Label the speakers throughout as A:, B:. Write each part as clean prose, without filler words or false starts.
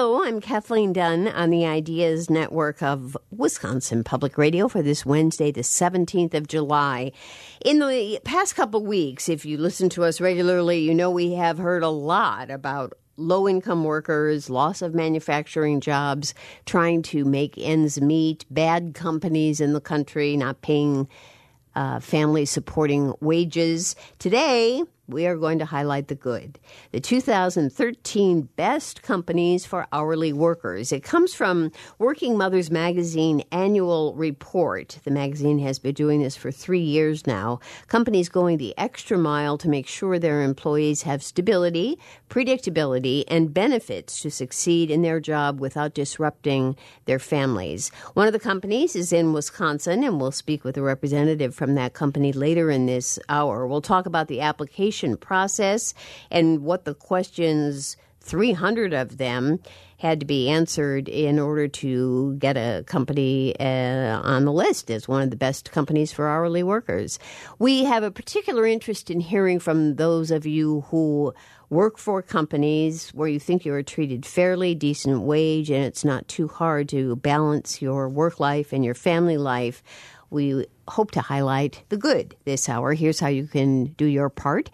A: Hello, I'm Kathleen Dunn on the Ideas Network of Wisconsin Public Radio for this Wednesday, the 17th of July. In the past couple weeks, if you listen to us regularly, you know we have heard a lot about low-income workers, loss of manufacturing jobs, trying to make ends meet, bad companies in the country not paying families supporting wages. Today, we are going to highlight the good. The 2013 Best Companies for Hourly Workers. It comes from Working Mothers Magazine annual report. The magazine has been doing this for 3 years now. Companies going the extra mile to make sure their employees have stability, predictability, and benefits to succeed in their job without disrupting their families. One of the companies is in Wisconsin, and we'll speak with a representative from that company later in this hour. We'll talk about the application process and what the questions, 300 of them, had to be answered in order to get a company on the list as one of the best companies for hourly workers. We have a particular interest in hearing from those of you who work for companies where you think you are treated fairly, decent wage, and it's not too hard to balance your work life and your family life. We hope to highlight the good this hour. Here's how you can do your part.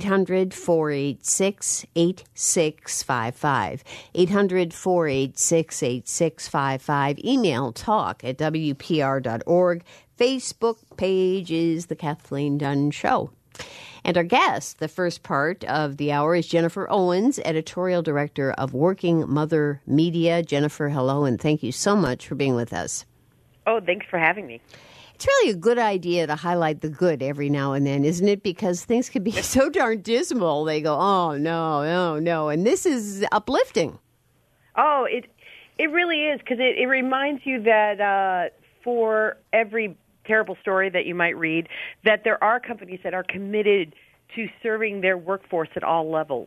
A: 800-486-8655. 800-486-8655. Email talk@wpr.org. Facebook page is The Kathleen Dunn Show. And our guest, the first part of the hour, is Jennifer Owens, Editorial Director of Working Mother Media. Jennifer, hello, and thank you so much for being with us.
B: Oh, thanks for having me.
A: It's really a good idea to highlight the good every now and then, isn't it? Because things can be so darn dismal. They go, oh, no. And this is uplifting.
B: Oh, it really is, because it reminds you that for every terrible story that you might read, that there are companies that are committed to serving their workforce at all levels.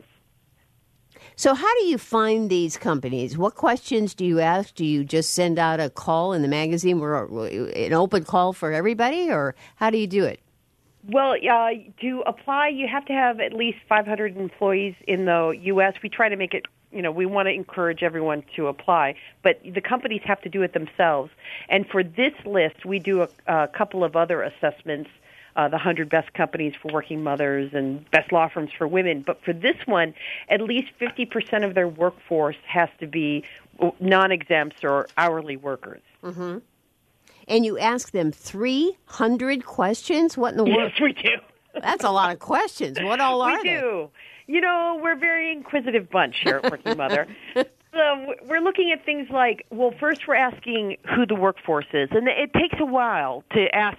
A: So how do you find these companies? What questions do you ask? Do you just send out a call in the magazine, an open call for everybody, or how do you do it?
B: Well, to apply, you have to have at least 500 employees in the U.S. We try to make it, we want to encourage everyone to apply, but the companies have to do it themselves. And for this list, we do a couple of other assessments, the 100 best companies for working mothers and best law firms for women. But for this one, at least 50% of their workforce has to be non-exempts or hourly workers.
A: Mm-hmm. And you ask them 300 questions? What in the world?
B: Yes, we do.
A: That's a lot of questions. What all are they?
B: We do. We're a very inquisitive bunch here at Working Mother. We're looking at things like, well, first we're asking who the workforce is. And it takes a while to ask,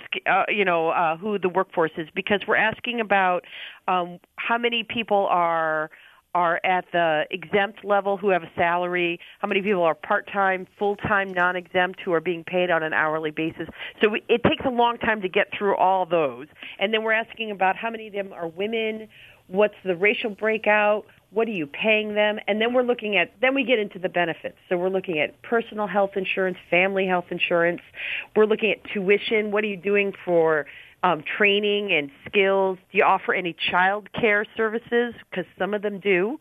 B: who the workforce is, because we're asking about how many people are at the exempt level who have a salary, how many people are part-time, full-time, non-exempt who are being paid on an hourly basis. So it takes a long time to get through all those. And then we're asking about how many of them are women, what's the racial breakout, what are you paying them? And then then we get into the benefits. So we're looking at personal health insurance, family health insurance. We're looking at tuition. What are you doing for training and skills? Do you offer any child care services? Because some of them do.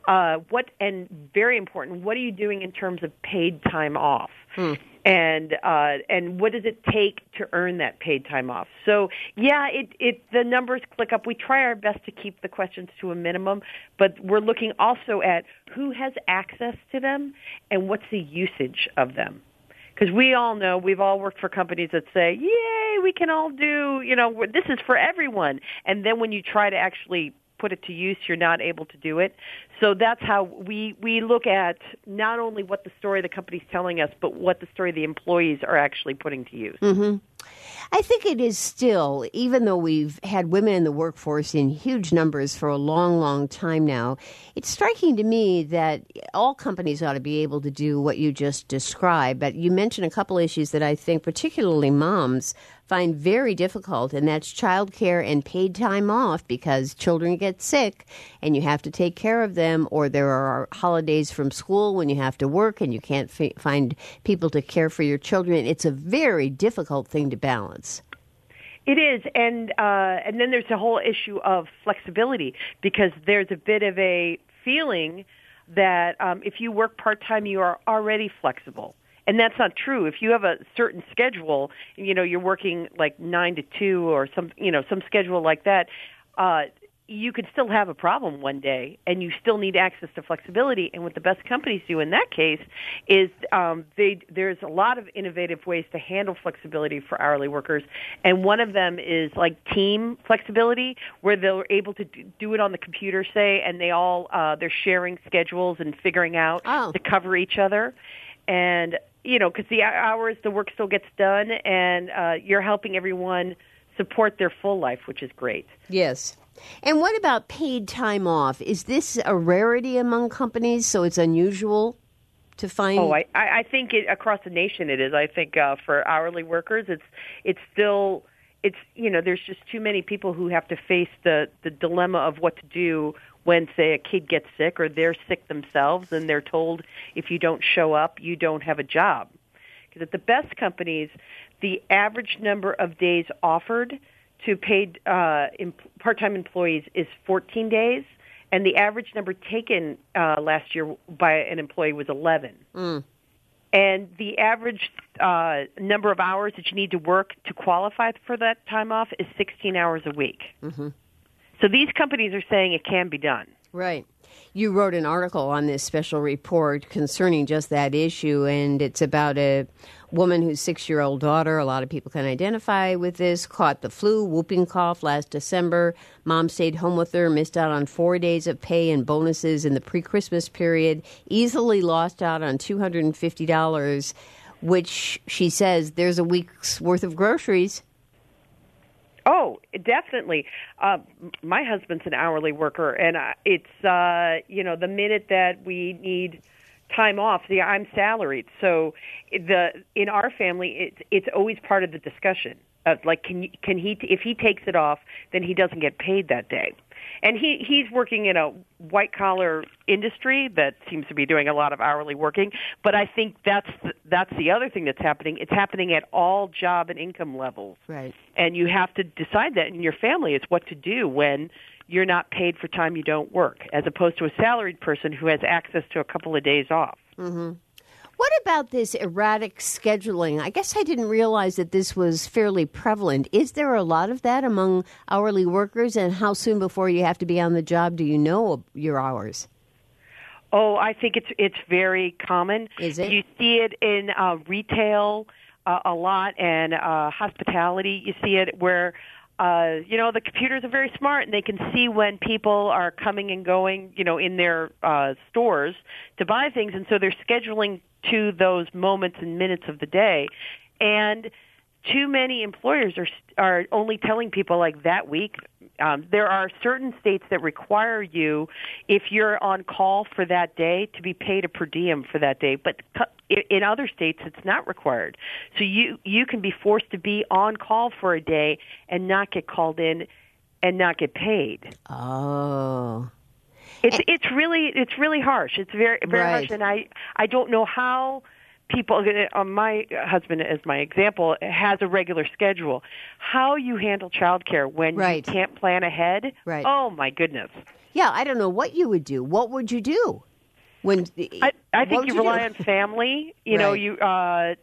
B: And very important, what are you doing in terms of paid time off? And what does it take to earn that paid time off? So, yeah, the numbers click up. We try our best to keep the questions to a minimum, but we're looking also at who has access to them and what's the usage of them. Because we all know, we've all worked for companies that say, yay, we can all do, this is for everyone. And then when you try to actually put it to use, you're not able to do it. So that's how we look at not only what the story the company's telling us, but what the story the employees are actually putting to use.
A: Mm-hmm. I think it is still, even though we've had women in the workforce in huge numbers for a long, long time now, it's striking to me that all companies ought to be able to do what you just described. But you mentioned a couple issues that I think particularly moms find very difficult, and that's childcare and paid time off, because children get sick and you have to take care of them, or there are holidays from school when you have to work and you can't find people to care for your children. It's a very difficult thing to balance.
B: It is, and then there's the whole issue of flexibility, because there's a bit of a feeling that if you work part-time, you are already flexible. And that's not true. If you have a certain schedule, you're working like 9 to 2 or some schedule like that, you could still have a problem one day, and you still need access to flexibility. And what the best companies do in that case is there's a lot of innovative ways to handle flexibility for hourly workers, and one of them is like team flexibility, where they're able to do it on the computer, say, and they're sharing schedules and figuring out to cover each other, and because the hours, the work still gets done, and you're helping everyone support their full life, which is great.
A: Yes. And what about paid time off? Is this a rarity among companies, so it's unusual to find?
B: Oh, I think across the nation it is. I think for hourly workers, it's still there's just too many people who have to face the dilemma of what to do when, say, a kid gets sick or they're sick themselves, and they're told if you don't show up, you don't have a job. Because at the best companies, the average number of days offered to paid part-time employees is 14 days, and the average number taken last year by an employee was 11. And the average number of hours that you need to work to qualify for that time off is 16 hours a week. Mm-hmm. So these companies are saying it can be done.
A: Right. You wrote an article on this special report concerning just that issue, and it's about a woman whose 6-year-old daughter, a lot of people can identify with this, caught the flu, whooping cough last December. Mom stayed home with her, missed out on 4 days of pay and bonuses in the pre-Christmas period, easily lost out on $250, which she says there's a week's worth of groceries.
B: Oh, definitely. My husband's an hourly worker, and it's, the minute that we need time off, I'm salaried. So in our family, it's always part of the discussion of, like, can he, if he takes it off, then he doesn't get paid that day. And he's working in a white-collar industry that seems to be doing a lot of hourly working. But I think that's the other thing that's happening. It's happening at all job and income levels.
A: Right.
B: And you have to decide that in your family. It's what to do when you're not paid for time you don't work, as opposed to a salaried person who has access to a couple of days off.
A: Mm-hmm. What about this erratic scheduling? I guess I didn't realize that this was fairly prevalent. Is there a lot of that among hourly workers? And how soon before you have to be on the job do you know your hours?
B: Oh, I think it's very common.
A: Is it?
B: You see it in retail a lot, and hospitality. You see it where the computers are very smart, and they can see when people are coming and going, in their stores to buy things, and so they're scheduling to those moments and minutes of the day. And too many employers are only telling people, like, that week. There are certain states that require you, if you're on call for that day, to be paid a per diem for that day. But in other states, it's not required. So you can be forced to be on call for a day and not get called in and not get paid.
A: Oh.
B: It's really harsh. It's very harsh, and I don't know how people. My husband, as my example, has a regular schedule. How you handle childcare when you can't plan ahead?
A: Right.
B: Oh my goodness.
A: Yeah, I don't know what you would do. What would you do?
B: I think you rely on family. You rely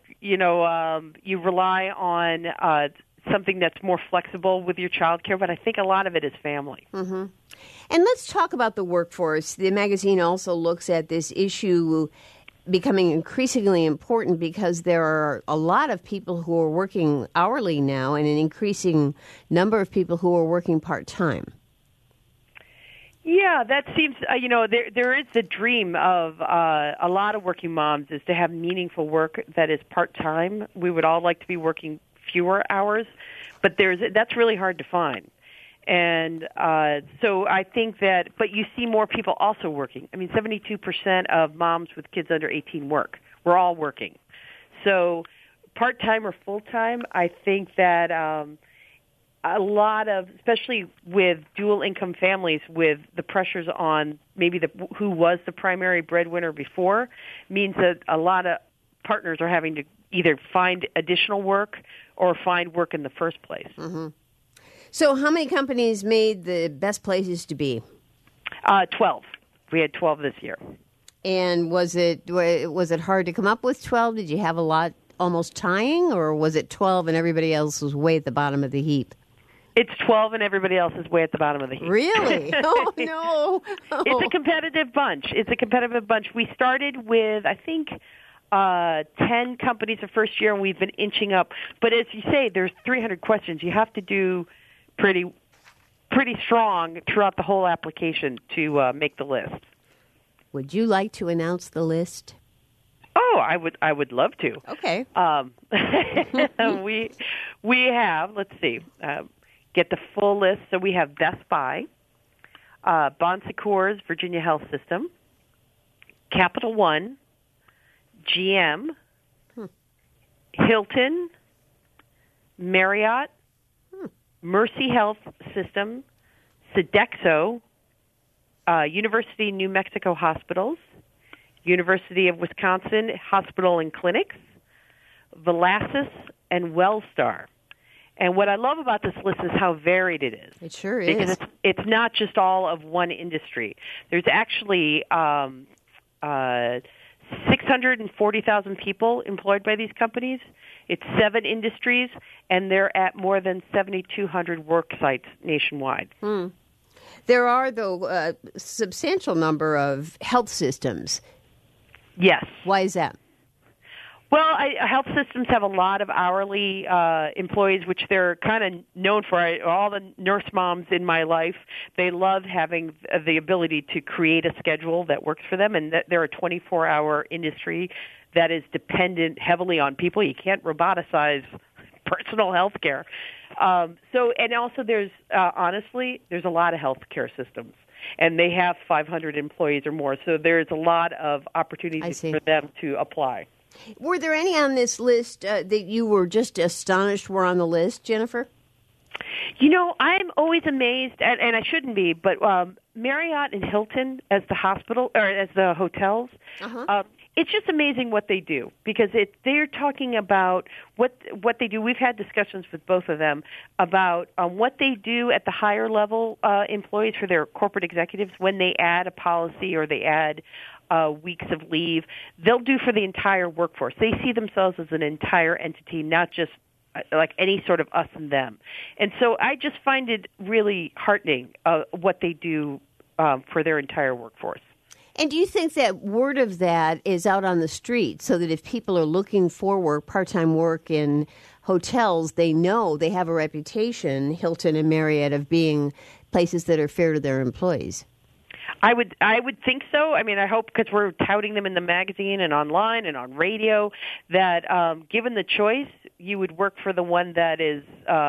B: on something that's more flexible with your child care, but I think a lot of it is family.
A: Mm-hmm. And let's talk about the workforce. The magazine also looks at this issue becoming increasingly important because there are a lot of people who are working hourly now and an increasing number of people who are working part-time.
B: Yeah, that seems, there is the dream of a lot of working moms is to have meaningful work that is part-time. We would all like to be working fewer hours, but that's really hard to find. And so I think that, but you see more people also working. I mean, 72% of moms with kids under 18 work. We're all working. So part-time or full-time, I think that a lot of, especially with dual-income families, with the pressures on maybe who was the primary breadwinner before, means that a lot of partners are having to either find additional work or find work in the first place.
A: Mm-hmm. So how many companies made the best places to be?
B: 12. We had 12 this year.
A: And was it hard to come up with 12? Did you have a lot almost tying, or was it 12 and everybody else was way at the bottom of the heap?
B: It's 12 and everybody else is way at the bottom of the heap.
A: Really? Oh, no. Oh.
B: It's a competitive bunch. We started with, I think, 10 companies the first year, and we've been inching up. But as you say, there's 300 questions. You have to do pretty strong throughout the whole application to make the list.
A: Would you like to announce the list?
B: Oh, I would love to.
A: Okay.
B: We have, let's see, get the full list. So we have Best Buy, Bon Secours, Virginia Health System, Capital One, GM, Hilton, Marriott, Mercy Health System, Sodexo, University of New Mexico Hospitals, University of Wisconsin Hospital and Clinics, Velasas, and Wellstar. And what I love about this list is how varied it is.
A: It sure
B: is. Because it's not just all of one industry. There's actually 640,000 people employed by these companies. It's 7 industries, and they're at more than 7,200 work sites nationwide.
A: There are, though, a substantial number of health systems.
B: Yes.
A: Why is that?
B: Well, health systems have a lot of hourly employees, which they're kind of known for. All the nurse moms in my life, they love having the ability to create a schedule that works for them, and they're a 24-hour industry that is dependent heavily on people. You can't roboticize personal health care. And also there's, honestly, there's a lot of health care systems, and they have 500 employees or more, so there's a lot of opportunities for them to apply.
A: Were there any on this list that you were just astonished were on the list, Jennifer?
B: You know, I'm always amazed, and I shouldn't be, but Marriott and Hilton as the hospital or as the hotels, it's just amazing what they do, because they're talking about what they do. We've had discussions with both of them about what they do at the higher level employees for their corporate executives when they add a policy or they add weeks of leave. They'll do for the entire workforce. They see themselves as an entire entity, not just like any sort of us and them. And so I just find it really heartening what they do for their entire workforce.
A: And do you think that word of that is out on the street so that if people are looking for work, part-time work in hotels, they know they have a reputation, Hilton and Marriott, of being places that are fair to their employees?
B: I would think so. I mean, I hope, because we're touting them in the magazine and online and on radio, that given the choice, you would work for the one that is,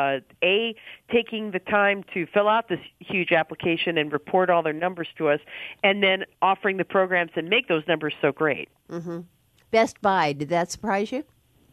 B: taking the time to fill out this huge application and report all their numbers to us, and then offering the programs that make those numbers so great.
A: Mm-hmm. Best Buy, did that surprise you?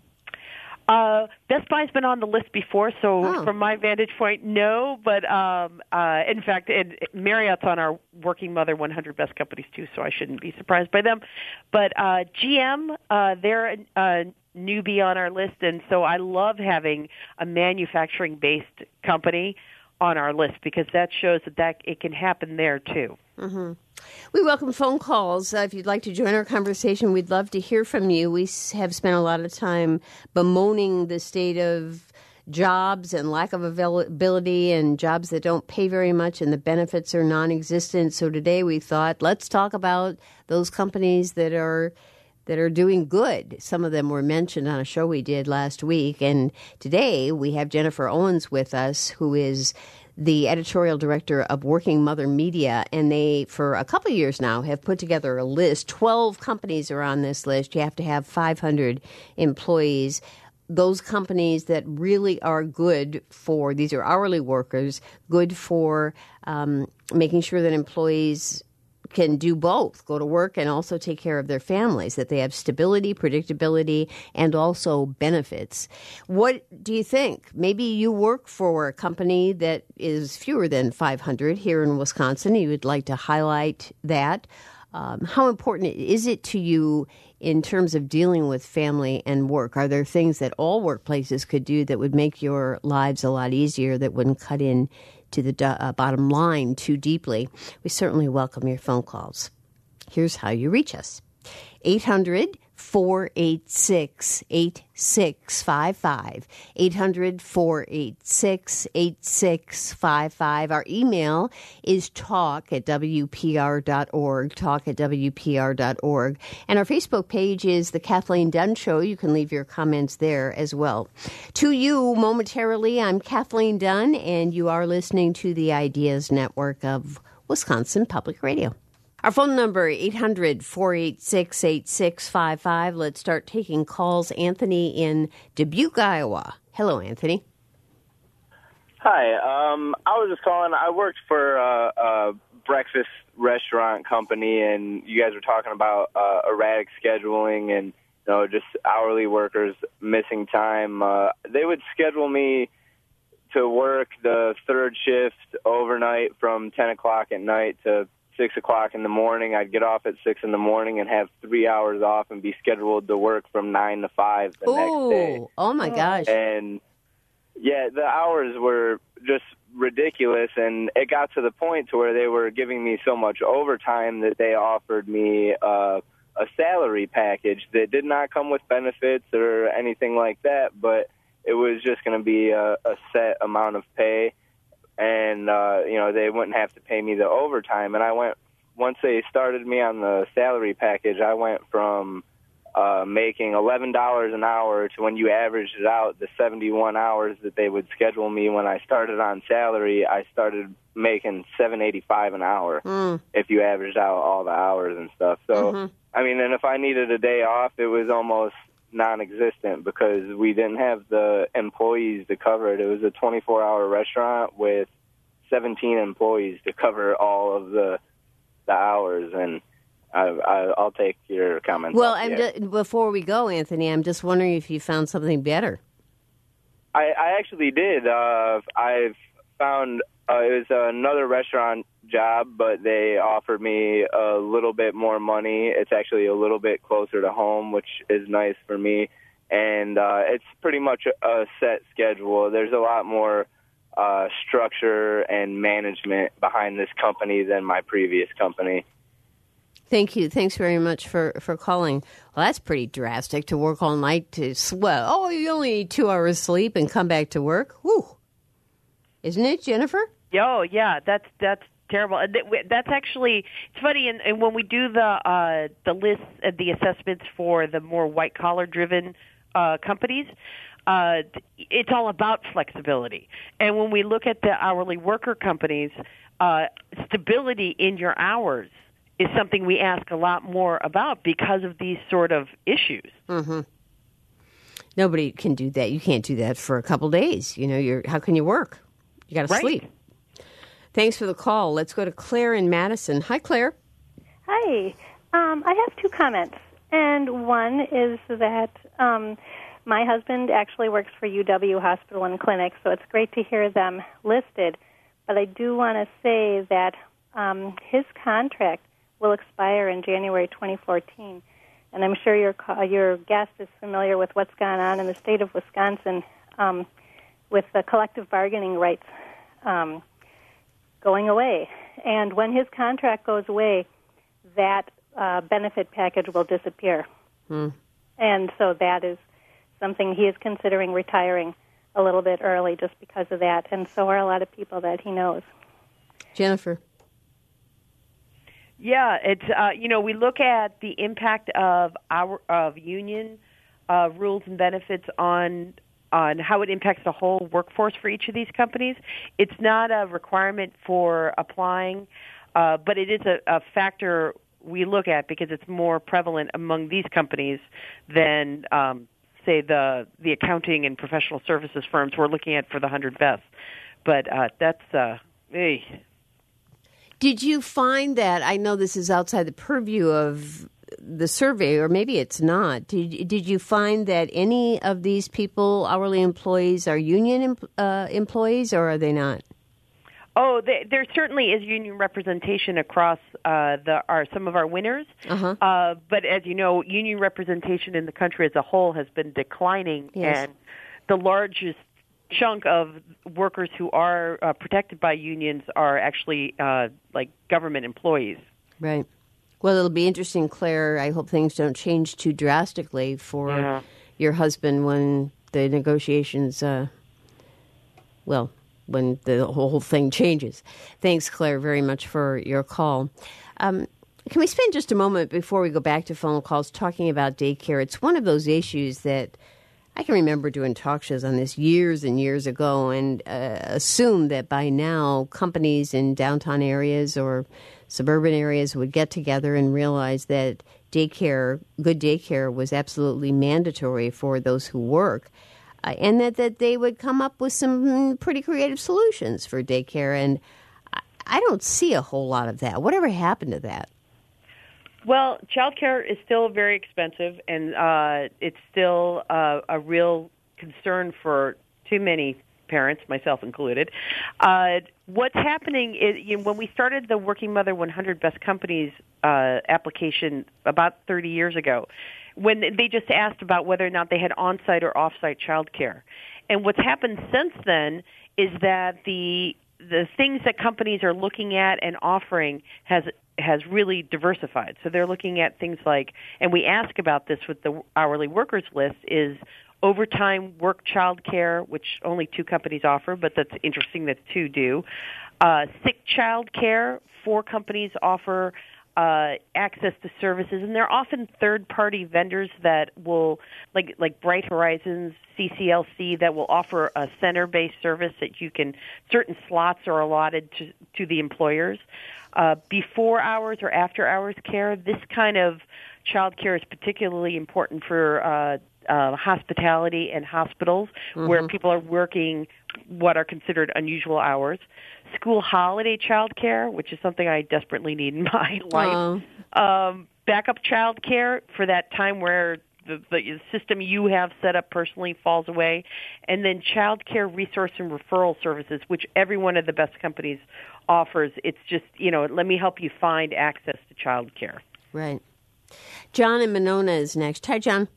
B: Best Buy's been on the list before, so from my vantage point, no. But in fact, Marriott's on our Working Mother 100 Best Companies too, so I shouldn't be surprised by them. But GM, they're a newbie on our list, and so I love having a manufacturing-based company on our list, because that shows that it can happen there too.
A: Mm-hmm. We welcome phone calls. If you'd like to join our conversation, we'd love to hear from you. We have spent a lot of time bemoaning the state of jobs and lack of availability and jobs that don't pay very much and the benefits are non-existent. So today we thought, let's talk about those companies that are doing good. Some of them were mentioned on a show we did last week. And today we have Jennifer Owens with us, who is the editorial director of Working Mother Media, and they, for a couple of years now, have put together a list. 12 companies are on this list. You have to have 500 employees. Those companies that really are good for, these are hourly workers, good for making sure that employees can do both, go to work and also take care of their families, that they have stability, predictability, and also benefits. What do you think? Maybe you work for a company that is fewer than 500 here in Wisconsin. You would like to highlight that. How important is it to you in terms of dealing with family and work? Are there things that all workplaces could do that would make your lives a lot easier, that wouldn't cut in to the bottom line too deeply? We certainly welcome your phone calls. Here's how you reach us. 800-486-8655. 800-486-8655. Our email is talk@wpr.org, talk@wpr.org. And our Facebook page is The Kathleen Dunn Show. You can leave your comments there as well. To you, momentarily, I'm Kathleen Dunn, and you are listening to the Ideas Network of Wisconsin Public Radio. Our phone number, 800-486-8655. Let's start taking calls. Anthony in Dubuque, Iowa. Hello, Anthony.
C: Hi. I was just calling. I worked for a breakfast restaurant company, and you guys were talking about erratic scheduling and just hourly workers missing time. They would schedule me to work the third shift overnight from 10 o'clock at night to 6 o'clock in the morning. I'd get off at 6 in the morning and have 3 hours off and be scheduled to work from 9 to 5 the next day.
A: Oh, my gosh.
C: And, yeah, the hours were just ridiculous, and it got to the point to where they were giving me so much overtime that they offered me a salary package that did not come with benefits or anything like that, but it was just going to be a set amount of pay. And, they wouldn't have to pay me the overtime. And once they started me on the salary package, I went from making $11 an hour to, when you averaged it out, the 71 hours that they would schedule me when I started on salary, I started making $7.85 an hour if you averaged out all the hours and stuff. So, and if I needed a day off, it was almost non-existent because we didn't have the employees to cover it. It was a 24-hour restaurant with 17 employees to cover all of the hours, and I'll take your comments.
A: Well, before we go, Anthony, I'm just wondering if you found something better.
C: I actually did. I've found it was another restaurant job, but they offered me a little bit more money. It's actually a little bit closer to home, which is nice for me. And it's pretty much a set schedule. There's a lot more structure and management behind this company than my previous company.
A: Thank you. Thanks very much for calling. Well, that's pretty drastic to work all night to sweat. Oh, you only need 2 hours sleep and come back to work? Whew. Isn't it, Jennifer?
B: Oh, yeah, that's terrible. That's actually, it's funny, and when we do the list, the assessments for the more white-collar driven companies, it's all about flexibility. And when we look at the hourly worker companies, stability in your hours is something we ask a lot more about because of these sort of issues.
A: Mm-hmm. Nobody can do that. You can't do that for a couple days. How can you work? You got to sleep. Thanks for the call. Let's go to Claire in Madison. Hi, Claire.
D: Hi. I have two comments. And one is that my husband actually works for UW Hospital and Clinic, so it's great to hear them listed. But I do want to say that his contract will expire in January 2014. And I'm sure your guest is familiar with what's gone on in the state of Wisconsin with the collective bargaining rights going away. And when his contract goes away, that benefit package will disappear. And so that is something he is considering retiring a little bit early just because of that. And so are a lot of people that he knows.
A: Jennifer.
B: Yeah, it's we look at the impact of union rules and benefits on how it impacts the whole workforce for each of these companies. It's not a requirement for applying, but it is a factor we look at because it's more prevalent among these companies than, say, the accounting and professional services firms we're looking at for the 100 best. But that's
A: Did you find that, I know this is outside the purview of the survey, or maybe it's not, did you find that any of these people, hourly employees, are union employees, or are they not?
B: Oh, there certainly is union representation across some of our winners. But as you know, union representation in the country as a whole has been declining, and the largest chunk of workers who are protected by unions are actually like government employees.
A: Right. Well, it'll be interesting, Claire. I hope things don't change too drastically for your husband when the negotiations, when the whole thing changes. Thanks, Claire, very much for your call. Can we spend just a moment before we go back to phone calls talking about daycare? It's one of those issues that I can remember doing talk shows on this years and years ago and assume that by now companies in downtown areas or suburban areas would get together and realize that good daycare was absolutely mandatory for those who work, and that they would come up with some pretty creative solutions for daycare. And I don't see a whole lot of that. Whatever happened to that?
B: Well, childcare is still very expensive, and it's still a real concern for too many parents, myself included. What's happening is, when we started the Working Mother 100 Best Companies application about 30 years ago, when they just asked about whether or not they had on-site or off-site childcare. And what's happened since then is that the things that companies are looking at and offering has really diversified. So they're looking at things like, and we ask about this with the hourly workers list, is overtime work child care, which only 2 companies offer, but that's interesting that 2 do. Sick child care, 4 companies offer access to services, and they're often third-party vendors that will, like Bright Horizons, CCLC, that will offer a center-based service that certain slots are allotted to the employers. Before hours or after hours care, this kind of child care is particularly important for hospitality and hospitals, where people are working what are considered unusual hours. School holiday child care, which is something I desperately need in my life. Backup child care for that time where the system you have set up personally falls away. And then child care resource and referral services, which every one of the best companies offers. It's just, let me help you find access to child care.
A: Right. John in Monona is next. Hi, John.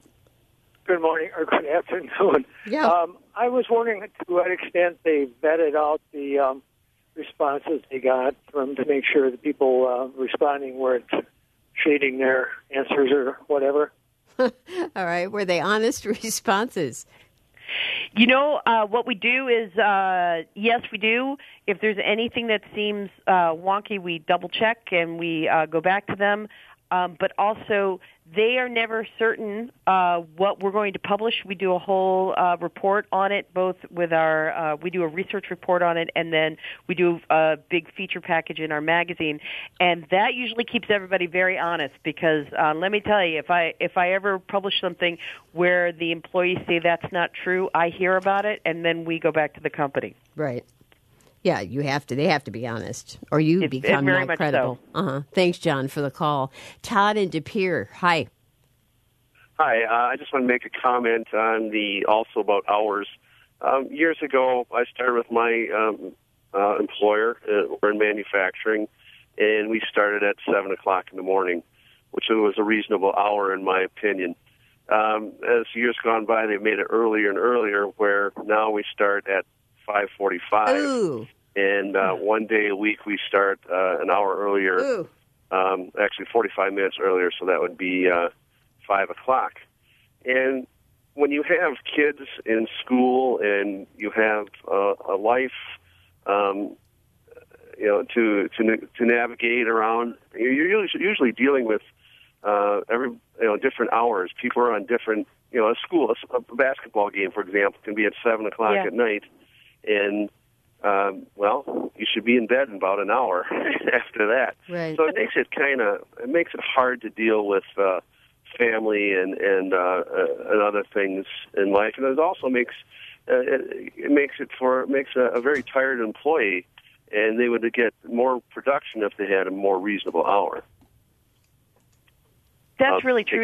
E: Good morning, or good afternoon.
A: Yeah.
E: I was wondering to what extent they vetted out the responses they got to make sure the people responding weren't shading their answers or whatever.
A: All right. Were they honest responses?
B: What we do is, yes, we do. If there's anything that seems wonky, we double-check and we go back to them. But also, they are never certain what we're going to publish. We do a whole report on it, both with we do a research report on it, and then we do a big feature package in our magazine. And that usually keeps everybody very honest because, let me tell you, if I ever publish something where the employees say that's not true, I hear about it, and then we go back to the company.
A: Right. Yeah, you have to. They have to be honest, or you become not credible.
B: So.
A: Thanks, John, for the call. Todd in De Pere. Hi.
F: Hi. I just want to make a comment on also about hours. Years ago, I started with my employer. We're in manufacturing, and we started at 7 o'clock in the morning, which was a reasonable hour in my opinion. As years gone by, they've made it earlier and earlier, where now we start at 5:45.
A: Ooh.
F: And one day a week we start an hour earlier, actually 45 minutes earlier, so that would be 5 o'clock. And when you have kids in school and you have a life, to navigate around, you're usually dealing with different hours. People are on different, a a basketball game, for example, can be at 7 o'clock at night. And, you should be in bed in about an hour after that.
A: Right.
F: So it makes it hard to deal with family and other things in life. And it also makes a very tired employee, and they would get more production if they had a more reasonable hour.
B: That's really true.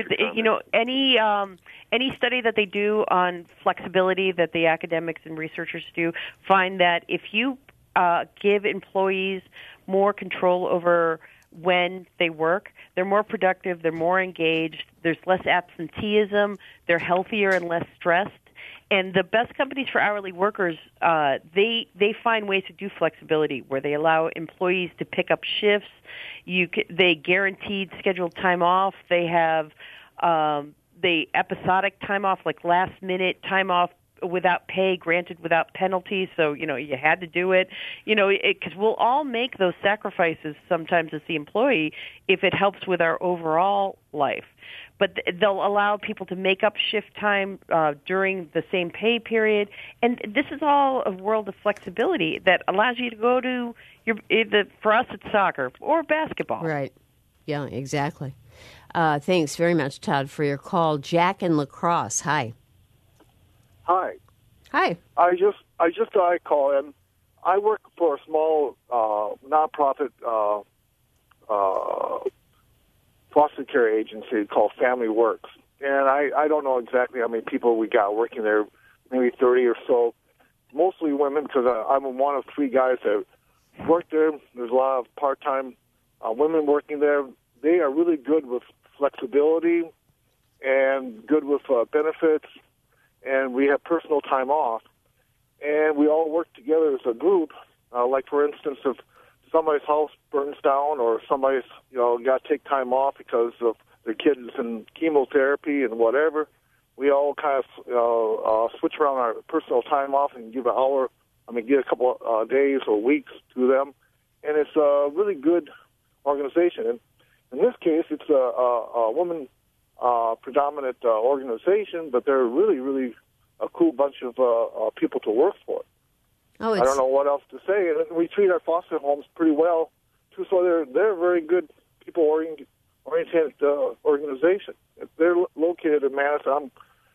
B: Any study that they do on flexibility that the academics and researchers do find that if you give employees more control over when they work, they're more productive, they're more engaged, there's less absenteeism, they're healthier and less stressed. And the best companies for hourly workers, they find ways to do flexibility where they allow employees to pick up shifts. They guaranteed scheduled time off. They have the episodic time off, like last minute time off without pay, granted without penalty. So, you had to do it, because we'll all make those sacrifices sometimes as the employee if it helps with our overall life. But they'll allow people to make up shift time during the same pay period. And this is all a world of flexibility that allows you to go to for us, it's soccer or basketball.
A: Right. Yeah, exactly. Thanks very much, Todd, for your call. Jack in La Crosse. Hi.
G: Hi.
A: Hi.
G: I just thought I'd call in. I work for a small nonprofit foster care agency called Family Works, and I don't know exactly how many people we got working there, maybe 30 or so, mostly women, because I'm one of 3 guys that work there. There's a lot of part-time women working there. They are really good with flexibility and good with benefits, and we have personal time off, and we all work together as a group. Like, for instance, if somebody's house burns down or somebody's, got to take time off because of their kids in chemotherapy and whatever, we all kind of switch around our personal time off and give get a couple of days or weeks to them, and it's a really good organization. And in this case, it's a woman predominant organization, but they're really, really a cool bunch of people to work for.
A: Oh,
G: I don't know what else to say. And we treat our foster homes pretty well, too, so they're a very good people-oriented organization. They're located in Madison.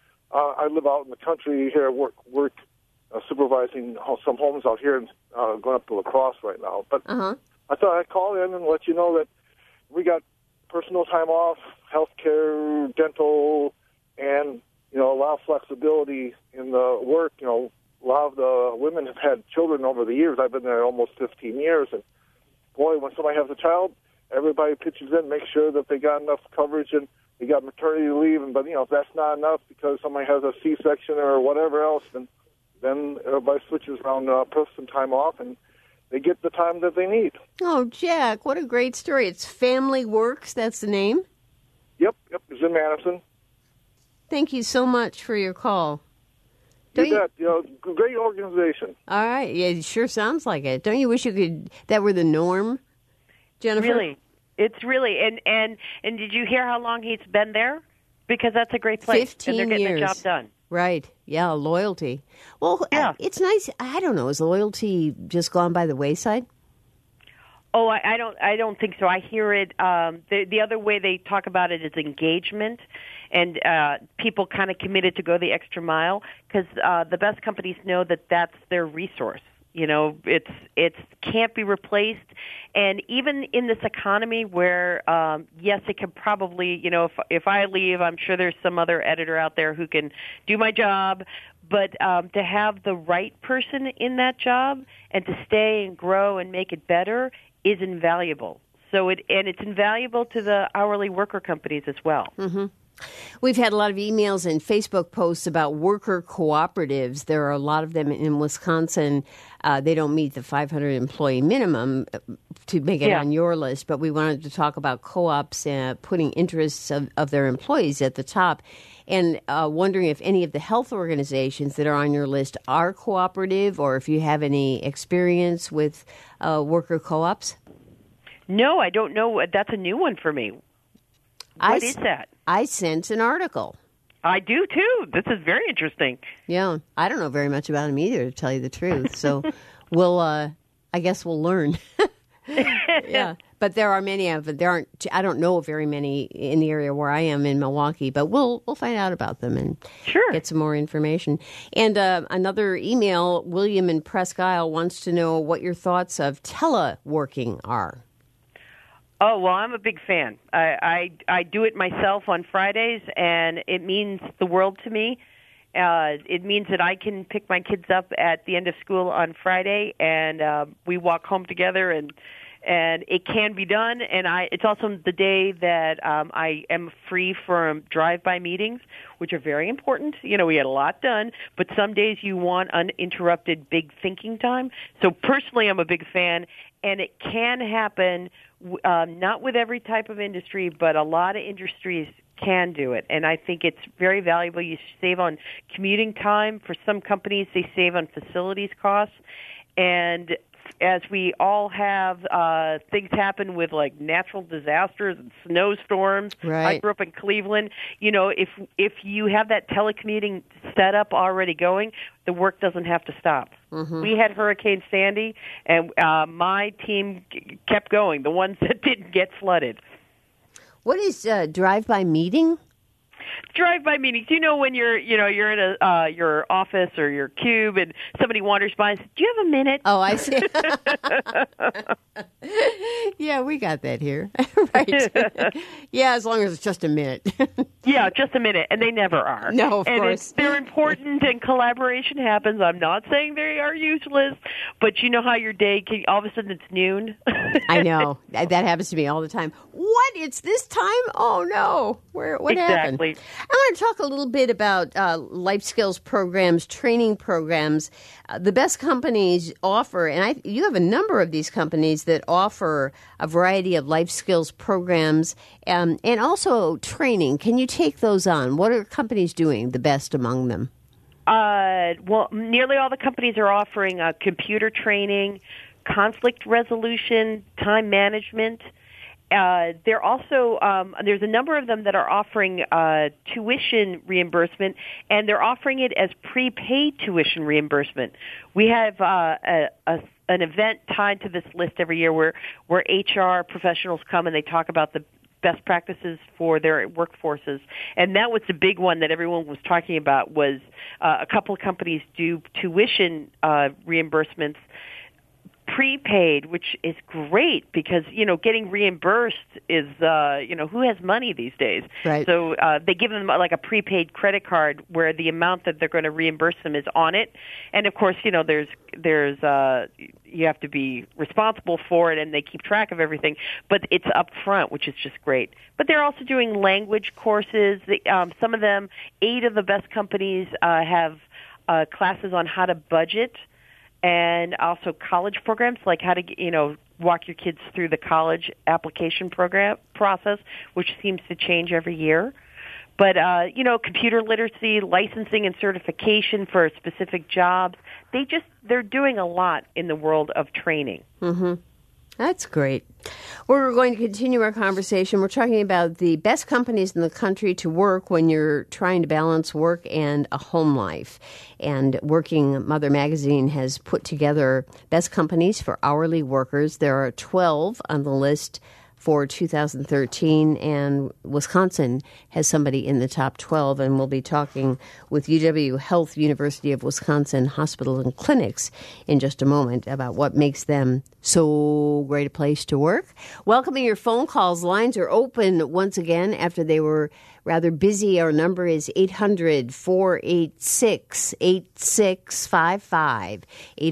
G: I live out in the country here, work supervising some homes out here and going up to La Crosse right now. But I thought I'd call in and let you know that we got personal time off, health care, dental, and, a lot of flexibility in the work. A lot of the women have had children over the years. I've been there almost 15 years. And, boy, when somebody has a child, everybody pitches in, makes sure that they got enough coverage and they got maternity leave. But, if that's not enough because somebody has a C-section or whatever else, then everybody switches around personal time off, and they get the time that they need.
A: Oh, Jack, what a great story. It's Family Works, that's the name?
G: Yep, it's in Madison.
A: Thank you so much for your call.
G: You bet. Great organization.
A: All right. Yeah, it sure sounds like it. Don't you wish that were the norm, Jennifer?
B: Really. It's really. And did you hear how long he's been there? Because that's a great place.
A: 15
B: and they're getting
A: years.
B: the job done.
A: Right. Yeah, loyalty. Well,
B: yeah.
A: It's nice. I don't know. Has loyalty just gone by the wayside?
B: Oh, I don't think so. I hear it. The other way they talk about it is engagement, and people kind of committed to go the extra mile because the best companies know that that's their resource. It's can't be replaced, and even in this economy where yes, it can probably if I leave, I'm sure there's some other editor out there who can do my job. But to have the right person in that job and to stay and grow and make it better is invaluable. So it's invaluable to the hourly worker companies as well.
A: Mm-hmm. We've had a lot of emails and Facebook posts about worker cooperatives. There are a lot of them in Wisconsin. They don't meet the 500 employee minimum to make it on your list, but we wanted to talk about co-ops putting interests of their employees at the top, and wondering if any of the health organizations that are on your list are cooperative, or if you have any experience with worker co-ops.
B: No, I don't know. That's a new one for me. What is that?
A: I sent an article.
B: I do, too. This is very interesting.
A: Yeah. I don't know very much about them either, to tell you the truth. So I guess we'll learn. Yeah. But there are many of them. I don't know very many in the area where I am in Milwaukee, but we'll find out about them and get some more information. And another email, William in Presque Isle wants to know what your thoughts of teleworking are.
B: Oh, well, I'm a big fan. I do it myself on Fridays, and it means the world to me. It means that I can pick my kids up at the end of school on Friday, and we walk home together, and and it can be done. And it's also the day that I am free from drive-by meetings, which are very important. We get a lot done, but some days you want uninterrupted big thinking time. So personally, I'm a big fan, and it can happen, not with every type of industry, but a lot of industries can do it, and I think it's very valuable. You save on commuting time. For some companies, they save on facilities costs, and as we all have things happen with like natural disasters and snowstorms.
A: Right.
B: I grew up in Cleveland. If you have that telecommuting setup already going, the work doesn't have to stop. Mm-hmm. We had Hurricane Sandy, and my team kept going, the ones that didn't get flooded.
A: What is drive-by meeting?
B: Drive-by meetings. When you're in your office or your cube and somebody wanders by and says, "Do you have a minute?"
A: Oh, I see. Yeah, we got that here. Right. Yeah, as long as it's just a minute.
B: Yeah, just a minute, and they never are.
A: No, of course.
B: They're important, and collaboration happens. I'm not saying they are useless, but you know how your day can, all of a sudden it's noon.
A: I know. That happens to me all the time. What? It's this time? Oh, no. What happened?
B: Exactly.
A: I want to talk a little bit about life skills programs, training programs. The best companies offer, and you have a number of these companies that offer a variety of life skills programs and also training. Can you take those on? What are companies doing the best among them?
B: Well, nearly all the companies are offering computer training, conflict resolution, time management. They're also there's a number of them that are offering tuition reimbursement, and they're offering it as prepaid tuition reimbursement. We have an event tied to this list every year where HR professionals come and they talk about the best practices for their workforces, and that was the big one that everyone was talking about. Was a couple of companies do tuition reimbursements prepaid, which is great because, getting reimbursed is, who has money these days?
A: Right.
B: So they give them like a prepaid credit card where the amount that they're going to reimburse them is on it. And of course, there's you have to be responsible for it, and they keep track of everything, but it's up front, which is just great. But they're also doing language courses. Some of them, 8 of the best companies have classes on how to budget, and also college programs, like how to, walk your kids through the college application program process, which seems to change every year. But, computer literacy, licensing and certification for specific jobs, they're doing a lot in the world of training.
A: Mm-hmm. That's great. We're going to continue our conversation. We're talking about the best companies in the country to work when you're trying to balance work and a home life. And Working Mother Magazine has put together best companies for hourly workers. There are 12 on the list for 2013, and Wisconsin has somebody in the top 12, and we'll be talking with UW Health, University of Wisconsin Hospital and Clinics in just a moment about what makes them so great a place to work. Welcoming your phone calls. Lines are open once again after they were rather busy. Our number is 800-486-8655,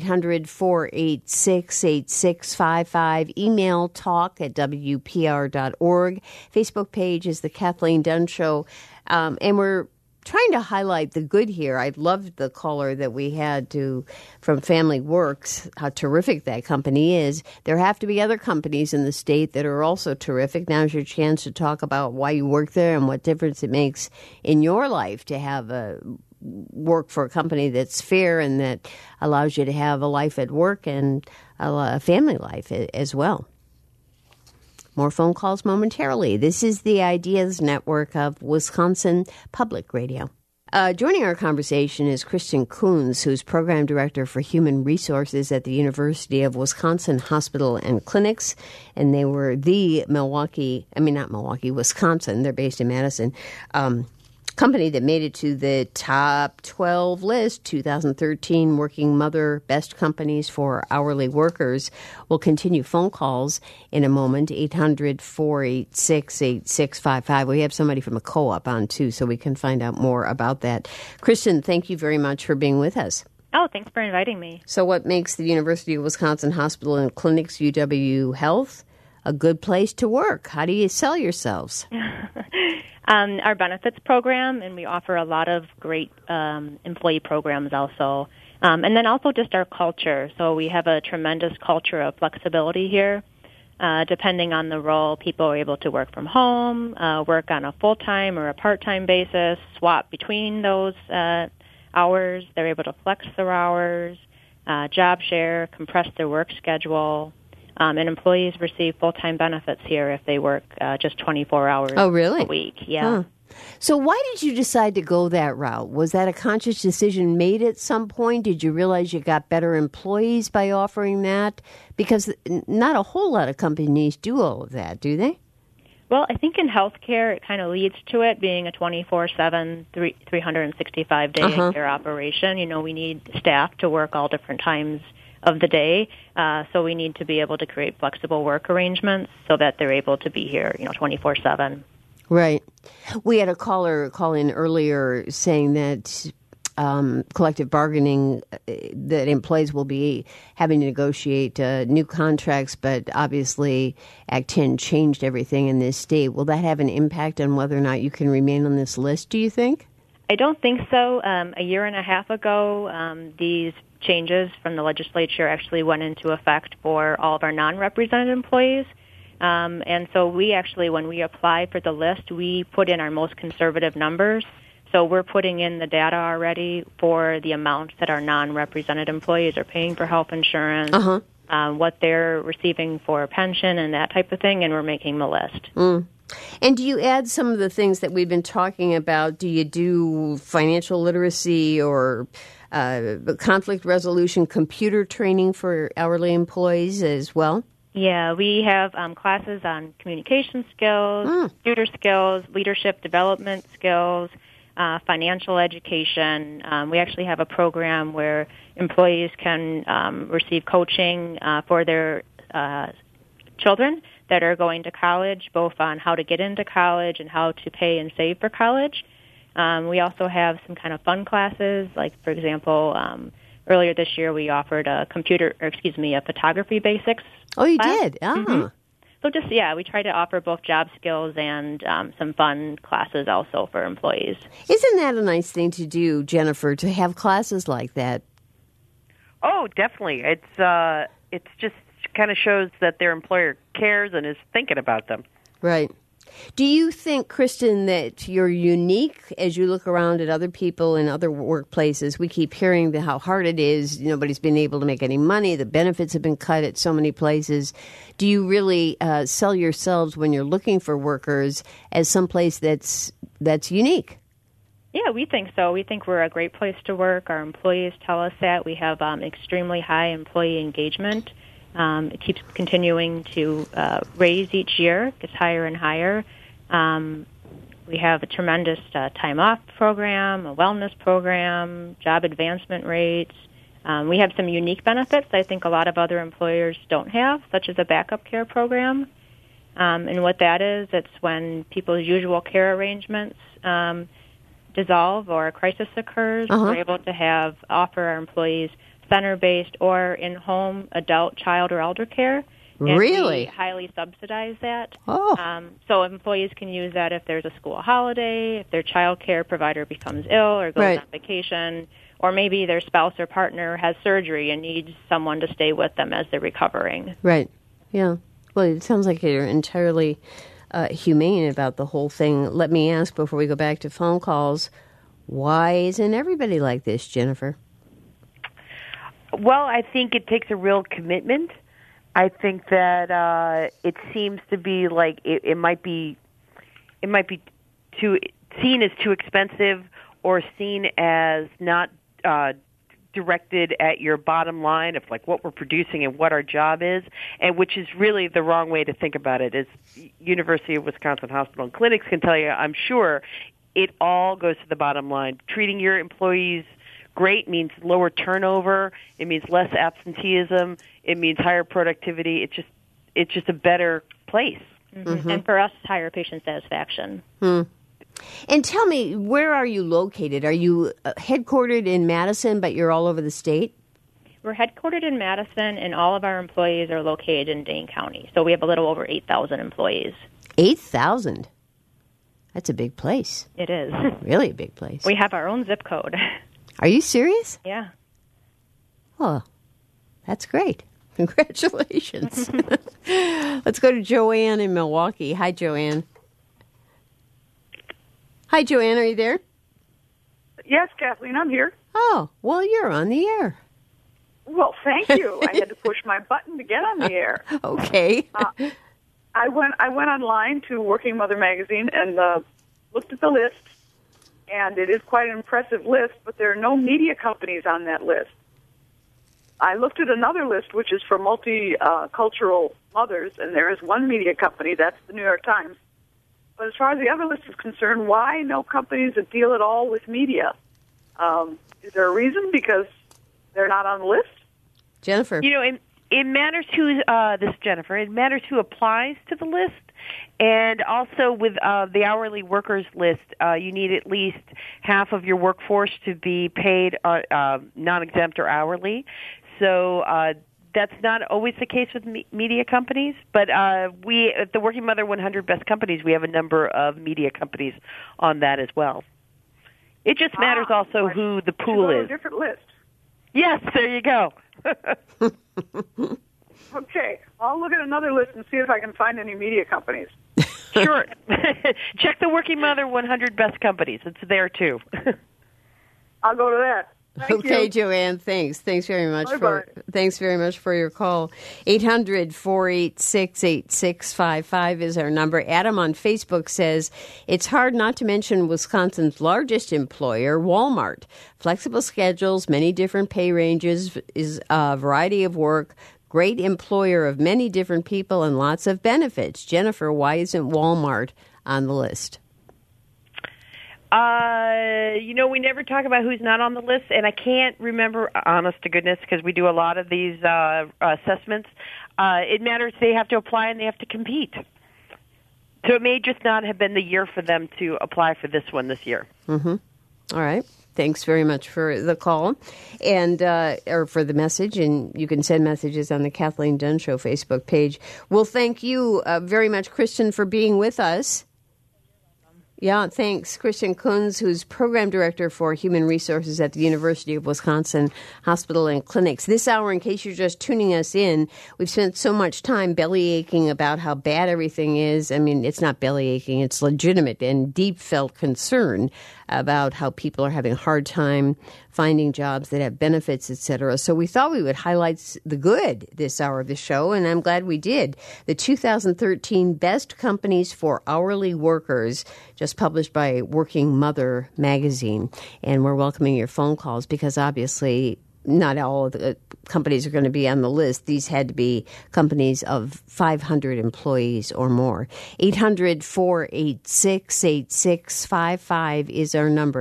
A: 800-486-8655. Email talk@wpr.org. Facebook page is The Kathleen Dunn Show. And we're trying to highlight the good here. I loved the caller that we had from Family Works, how terrific that company is. There have to be other companies in the state that are also terrific. Now's your chance to talk about why you work there and what difference it makes in your life to have work for a company that's fair and that allows you to have a life at work and a family life as well. More phone calls momentarily. This is the Ideas Network of Wisconsin Public Radio. Joining our conversation is Kristen Coons, who's Program Director for Human Resources at the University of Wisconsin Hospital and Clinics. And they were the Wisconsin, they're based in Madison, company that made it to the top 12 list, 2013 Working Mother Best Companies for Hourly Workers. We'll continue phone calls in a moment, 800-486-8655. We have somebody from a co-op on, too, so we can find out more about that. Kristen, thank you very much for being with us.
H: Oh, thanks for inviting me.
A: So what makes the University of Wisconsin Hospital and Clinics, UW Health, a good place to work? How do you sell yourselves?
H: Our benefits program, and we offer a lot of great employee programs also. And then also just our culture. So we have a tremendous culture of flexibility here. Depending on the role, people are able to work from home, work on a full-time or a part-time basis, swap between those hours. They're able to flex their hours, job share, compress their work schedule. And employees receive full-time benefits here if they work just 24 hours
A: a
H: week. Yeah.
A: Huh. So why did you decide to go that route? Was that a conscious decision made at some point? Did you realize you got better employees by offering that? Because not a whole lot of companies do all of that, do they?
H: Well, I think in healthcare, it kind of leads to it being a 24/7, 365-day care operation. You know, we need staff to work all different times of the day, so we need to be able to create flexible work arrangements so that they're able to be here, 24/7.
A: Right. We had a caller call in earlier saying that collective bargaining, that employees will be having to negotiate new contracts, but obviously Act 10 changed everything in this state. Will that have an impact on whether or not you can remain on this list, do you think?
H: I don't think so. A year and a half ago, these changes from the legislature actually went into effect for all of our non-represented employees. And so we actually, when we apply for the list, we put in our most conservative numbers. So we're putting in the data already for the amounts that our non-represented employees are paying for health insurance, what they're receiving for pension and that type of thing, and we're making the list.
A: And do you add some of the things that we've been talking about? Do you do financial literacy or conflict resolution, computer training for hourly employees as well?
H: Yeah, we have classes on communication skills, computer skills, leadership development skills, financial education. We actually have a program where employees can receive coaching for their children that are going to college, both on how to get into college and how to pay and save for college. We also have some kind of fun classes, like, for example, earlier this year we offered a photography basics.
A: Oh, you
H: class.
A: did?
H: So we try to offer both job skills and some fun classes also for employees.
A: Isn't that a nice thing to do, Jennifer, to have classes like that?
B: Oh, definitely. It's just kind of shows that their employer cares and is thinking about them.
A: Right. Do you think, Kristen, that you're unique as you look around at other people in other workplaces? We keep hearing how hard it is. Nobody's been able to make any money. The benefits have been cut at so many places. Do you really sell yourselves when you're looking for workers as someplace that's unique?
H: Yeah, we think so. We think we're a great place to work. Our employees tell us that. We have extremely high employee engagement. It keeps continuing to raise each year, gets higher and higher. We have a tremendous time off program, a wellness program, job advancement rates. We have some unique benefits I think a lot of other employers don't have, such as a backup care program. And what that is, it's when people's usual care arrangements dissolve or a crisis occurs, we're able to offer our employees center-based or in-home adult, child, or elder care. And
A: really?
H: We highly subsidize that.
A: Oh.
H: So employees can use that if there's a school holiday, if their child care provider becomes ill or goes on vacation, or maybe their spouse or partner has surgery and needs someone to stay with them as they're recovering.
A: Right. Yeah. Well, it sounds like you're entirely humane about the whole thing. Let me ask before we go back to phone calls, why isn't everybody like this, Jennifer?
B: Well, I think it takes a real commitment. I think that it seems to be like it might be seen as too expensive or seen as not directed at your bottom line of like what we're producing and what our job is, and which is really the wrong way to think about it. As University of Wisconsin Hospital and Clinics can tell you, I'm sure it all goes to the bottom line. Treating your employees great means lower turnover. It means less absenteeism. It means higher productivity. It's just a better place.
H: And for us, higher patient satisfaction.
A: And tell me, where are you located? Are you headquartered in Madison, but you're all over the state?
H: We're headquartered in Madison, and all of our employees are located in Dane County. So we have a little over 8,000 employees.
A: 8,000? That's a big place.
H: It is.
A: Really a big place.
H: We have our own zip code.
A: Are you serious?
H: Yeah.
A: Oh, that's great. Congratulations. Let's go to Joanne in Milwaukee. Hi, Joanne. Hi, Joanne. Are you there?
I: Yes, Kathleen, I'm here.
A: Oh, well, you're on the air.
I: Well, thank you. I had to push my button to get on the air.
A: Okay.
I: I went online to Working Mother magazine and looked at the list, and it is quite an impressive list, but there are no media companies on that list. I looked at another list, which is for multicultural mothers, and there is one media company, that's the New York Times. But as far as the other list is concerned, why no companies that deal at all with media? Is there a reason? Because they're not on the list?
A: Jennifer.
B: You know, it matters who, this is Jennifer, it matters who applies to the list. And also with the hourly workers list, you need at least half of your workforce to be paid non-exempt or hourly. So that's not always the case with media companies, but we at the Working Mother 100 Best Companies, we have a number of media companies on that as well. It just matters also who the pool is.
I: A different list.
B: Yes, there you go.
I: Okay, I'll look at another list and see if I can find any media companies.
B: Sure. Check the Working Mother 100 Best Companies. It's there too.
I: I'll go to that. Thank
A: Okay,
I: you.
A: Joanne, thanks. Thanks very much
I: Bye-bye.
A: thanks very much for your call. 800-486-8655 is our number. Adam on Facebook says, it's hard not to mention Wisconsin's largest employer, Walmart. Flexible schedules, many different pay ranges, is a variety of work, great employer of many different people, and lots of benefits. Jennifer, why isn't Walmart on the list?
B: You know, we never talk about who's not on the list, and I can't remember, honest to goodness, because we do a lot of these assessments. It matters they have to apply and they have to compete. So it may just not have been the year for them to apply for this one this year.
A: Mm-hmm. All right. Thanks very much for the call and or for the message. And you can send messages on the Kathleen Dunn Show Facebook page. Well, thank you very much, Kristen, for being with us. Yeah, thanks. Kristen Kunz, who's Program Director for Human Resources at the University of Wisconsin Hospital and Clinics. This hour, in case you're just tuning us in, we've spent so much time belly aching about how bad everything is. I mean, it's not belly aching, it's legitimate and deep felt concern about how people are having a hard time finding jobs that have benefits, etc. So we thought we would highlight the good this hour of the show, and I'm glad we did. The 2013 Best Companies for Hourly Workers, just published by Working Mother magazine. And we're welcoming your phone calls because obviously not all of the companies are going to be on the list. These had to be companies of 500 employees or more. 800-486-8655 is our number,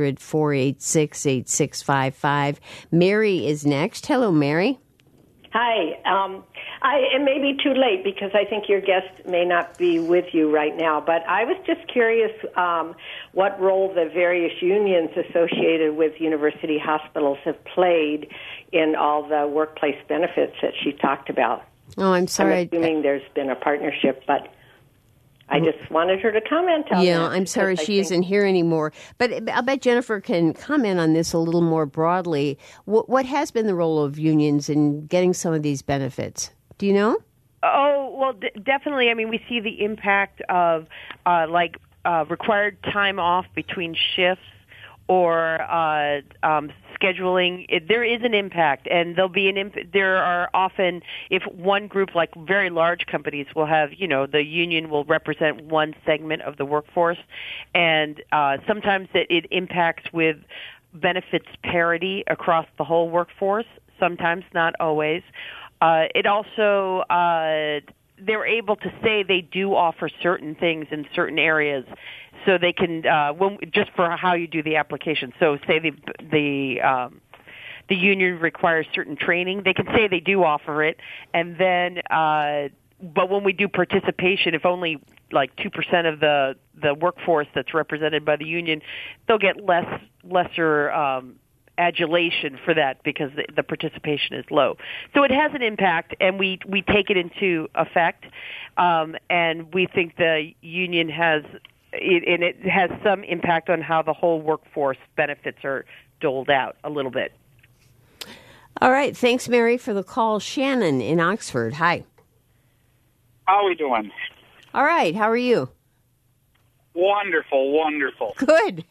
A: 800-486-8655. Mary is next. Hello, Mary.
J: Hi. It may be too late because I think your guest may not be with you right now, but I was just curious what role the various unions associated with university hospitals have played in all the workplace benefits that she talked about.
A: Oh, I'm sorry.
J: I'm assuming there's been a partnership, but I just wanted her to comment on that.
A: Yeah, I'm sorry she isn't here anymore. But I'll bet Jennifer can comment on this a little more broadly. What has been the role of unions in getting some of these benefits? Do you know?
B: Oh, well, definitely. I mean, we see the impact of required time off between shifts or scheduling. There is an impact, and there'll be there are often, if one group, like very large companies, will have, the union will represent one segment of the workforce, and sometimes it impacts with benefits parity across the whole workforce. Sometimes, not always. It also, they're able to say they do offer certain things in certain areas, so they can just for how you do the application. So, say the union requires certain training, they can say they do offer it, and then. But when we do participation, if only like 2% of the workforce that's represented by the union, they'll get lesser adulation for that because the participation is low. So it has an impact, and we take it into effect, and we think the union has and it has some impact on how the whole workforce benefits are doled out a little bit.
A: All right. Thanks, Mary, for the call. Shannon in Oxford. Hi.
K: How are we doing?
A: All right. How are you?
K: Wonderful, wonderful.
A: Good.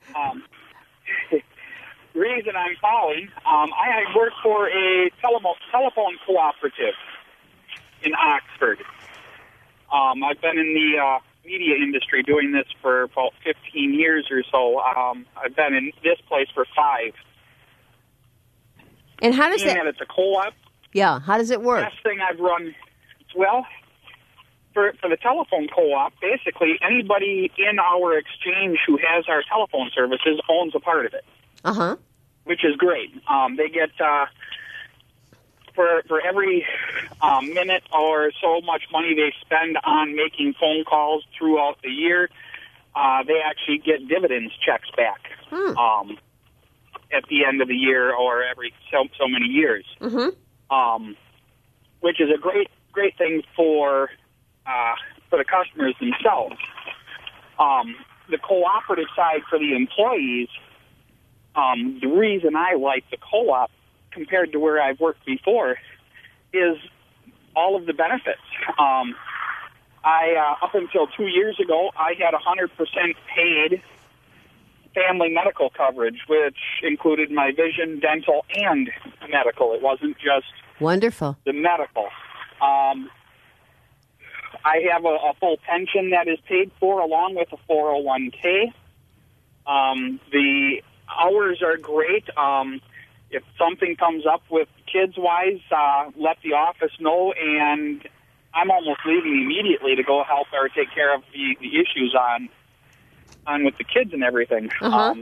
K: Reason I'm calling, I work for a telephone cooperative in Oxford. I've been in the media industry doing this for about 15 years or so. I've been in this place for 5.
A: And how does
K: it's a co-op.
A: Yeah, how does it work?
K: Best thing I've run, well, for the telephone co-op, basically anybody in our exchange who has our telephone services owns a part of it.
A: Uh-huh.
K: Which is great. They get, for every minute or so much money they spend on making phone calls throughout the year, they actually get dividends checks back at the end of the year or every so many years.
A: Mm-hmm.
K: Which is a great thing for the customers themselves. The cooperative side for the employees, the reason I like the co-op compared to where I've worked before is all of the benefits. I up until 2 years ago, I had 100% paid family medical coverage, which included my vision, dental, and medical. It wasn't just
A: wonderful
K: the medical. I have a full pension that is paid for along with a 401k. The hours are great. If something comes up with kids-wise, let the office know, and I'm almost leaving immediately to go help or take care of the issues on with the kids and everything.
A: Uh-huh.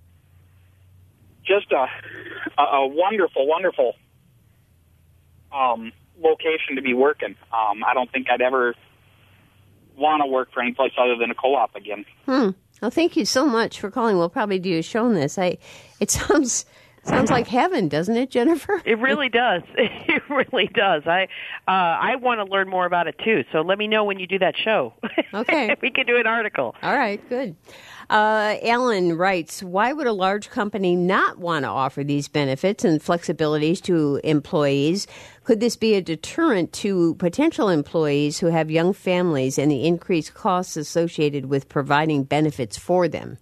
K: Just a wonderful, wonderful location to be working. I don't think I'd ever want to work for any place other than a co-op again.
A: Well, thank you so much for calling. We'll probably do a show on this. It sounds like heaven, doesn't it, Jennifer?
B: It really does. It really does. I want to learn more about it too. So let me know when you do that show.
A: Okay,
B: we can do an article.
A: All right, good. Ellen writes, why would a large company not want to offer these benefits and flexibilities to employees? Could this be a deterrent to potential employees who have young families and the increased costs associated with providing benefits for them?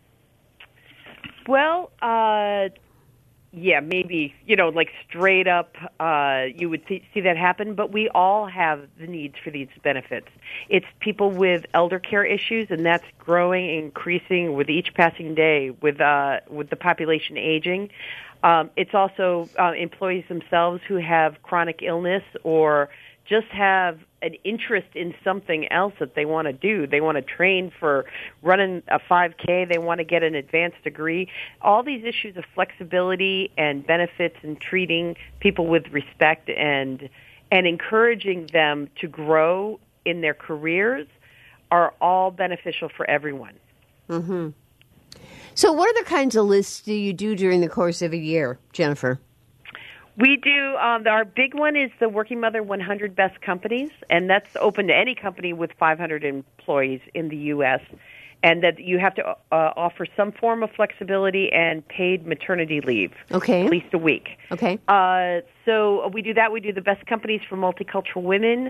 B: Well, yeah, maybe, like straight up, you would see that happen, but we all have the needs for these benefits. It's people with elder care issues, and that's growing, increasing with each passing day with the population aging. It's also employees themselves who have chronic illness or just have an interest in something else that they want to do. They want to train for running a 5K. They want to get an advanced degree. All these issues of flexibility and benefits and treating people with respect and encouraging them to grow in their careers are all beneficial for everyone.
A: Mm-hmm. So what other kinds of lists do you do during the course of a year, Jennifer?
B: We do, our big one is the Working Mother 100 Best Companies, and that's open to any company with 500 employees in the U.S., and that you have to offer some form of flexibility and paid maternity leave.
A: Okay.
B: At least a week.
A: Okay.
B: So we do that. We do the Best Companies for Multicultural Women,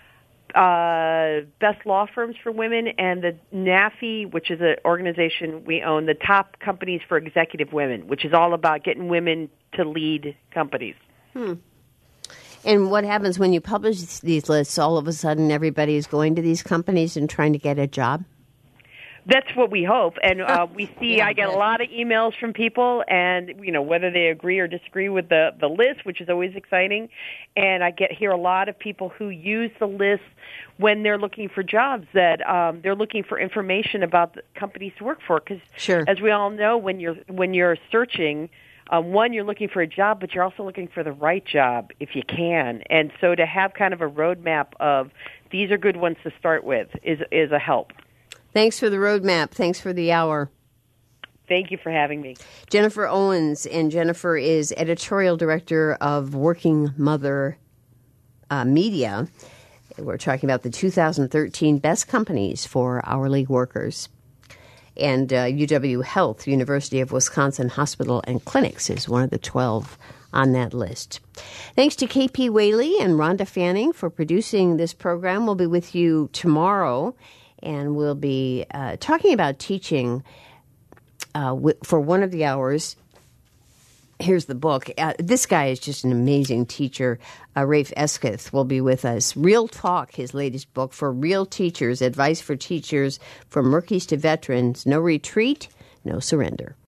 B: Best Law Firms for Women, and the NAFI, which is an organization we own, the Top Companies for Executive Women, which is all about getting women to lead companies.
A: And what happens when you publish these lists? All of a sudden, everybody is going to these companies and trying to get a job?
B: That's what we hope. And we see, yeah, I get a lot of emails from people, and, whether they agree or disagree with the list, which is always exciting. And I hear a lot of people who use the list when they're looking for jobs, that they're looking for information about the companies to work for. Because,
A: sure,
B: as we all know, when you're searching, one, you're looking for a job, but you're also looking for the right job if you can. And so to have kind of a roadmap of these are good ones to start with is a help.
A: Thanks for the roadmap. Thanks for the hour.
B: Thank you for having me.
A: Jennifer Owens, and Jennifer is editorial director of Working Mother Media. We're talking about the 2013 best companies for hourly workers. And UW Health, University of Wisconsin Hospital and Clinics, is one of the 12 on that list. Thanks to KP Whaley and Rhonda Fanning for producing this program. We'll be with you tomorrow, and we'll be talking about teaching for one of the hours. Here's the book. This guy is just an amazing teacher. Rafe Esketh will be with us. Real Talk, his latest book for real teachers, advice for teachers from rookies to veterans. No retreat, no surrender.